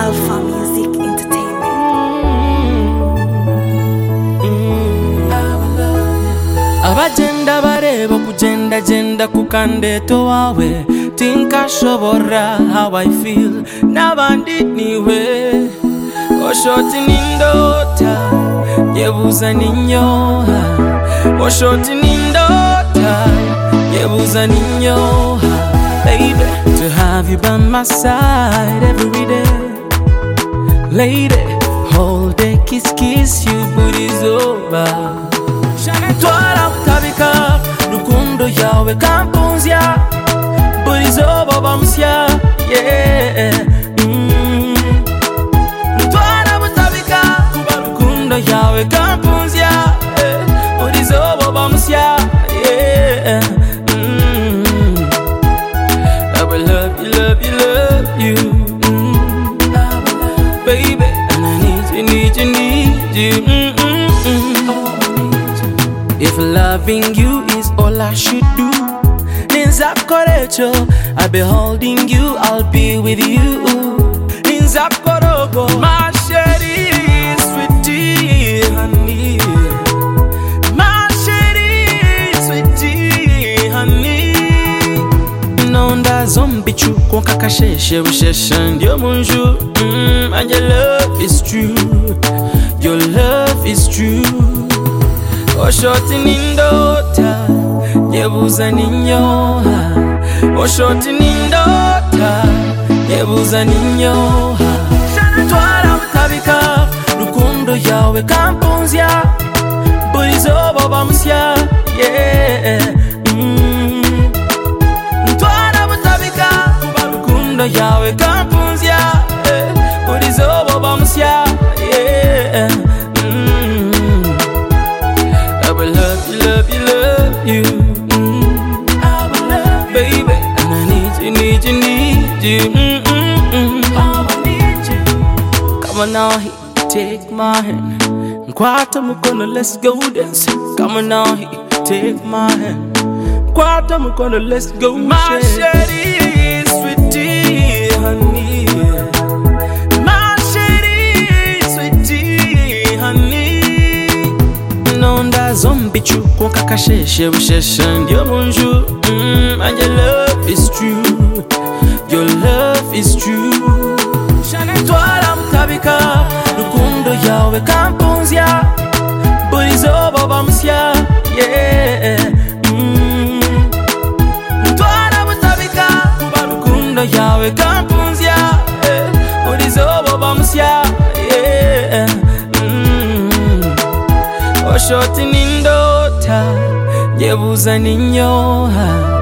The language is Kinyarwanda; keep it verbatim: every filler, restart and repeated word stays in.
Alpha Music Entertainment. Abagenda bareba kugenda genda kukandeto wawe tinkashobora how I feel nabandi niwe oshoti nindota yebuza ninyoha oshoti nindota yebuza ninyoha baby to have you by my side every day lady whole day kiss kiss you but it's over Twara utabika rukundo yawe kampunzya buri zoba bamusya yeah mm. Twara utabika kuba rukundo yawe kampunzya buri zoba bamusya yeah mm. I will love you love you love you mm. Baby and I need you need you need you mm -mm -mm. If loving you is all I should do, Ninzakorecho, I'll be holding you, I'll be with you. Ninzakorogo, my sherry, sweetie, honey. My sherry, sweetie, honey. Nonda zombie chuko kakasheshe usheshe ndio munju, mm, and your love is true, your love is true. Oshoti nindota yebuza ninyoha Oshoti nindota yebuza ninyoha Twara utabika rukundo yawe kampunzya buri zoba bamusya yeah mm. Twara utabika rukundo yawe kampunzya buri zoba bamusya yeah mm. I will love you, love you, love you mm. I will love baby and I need you, need you, need you mm -mm -mm. I need you. Come on now, take my hand Nkwata mukono, let's go dance. Come on now, take my hand Nkwata mukono, let's go my sherry, sweetie, honey. My sherry, sweetie, honey. Nonda zombie chuko kakasheshe usheshe ndio munju mm, and your love is true, your love is true. Twara utabika rukundo yawe kampunzya buri zoba bamusya yeah mm. Twara utabika kuba rukundo yawe kampunzya buri zoba bamusya yeah mm. Oshoti nindota yebuza ninyoha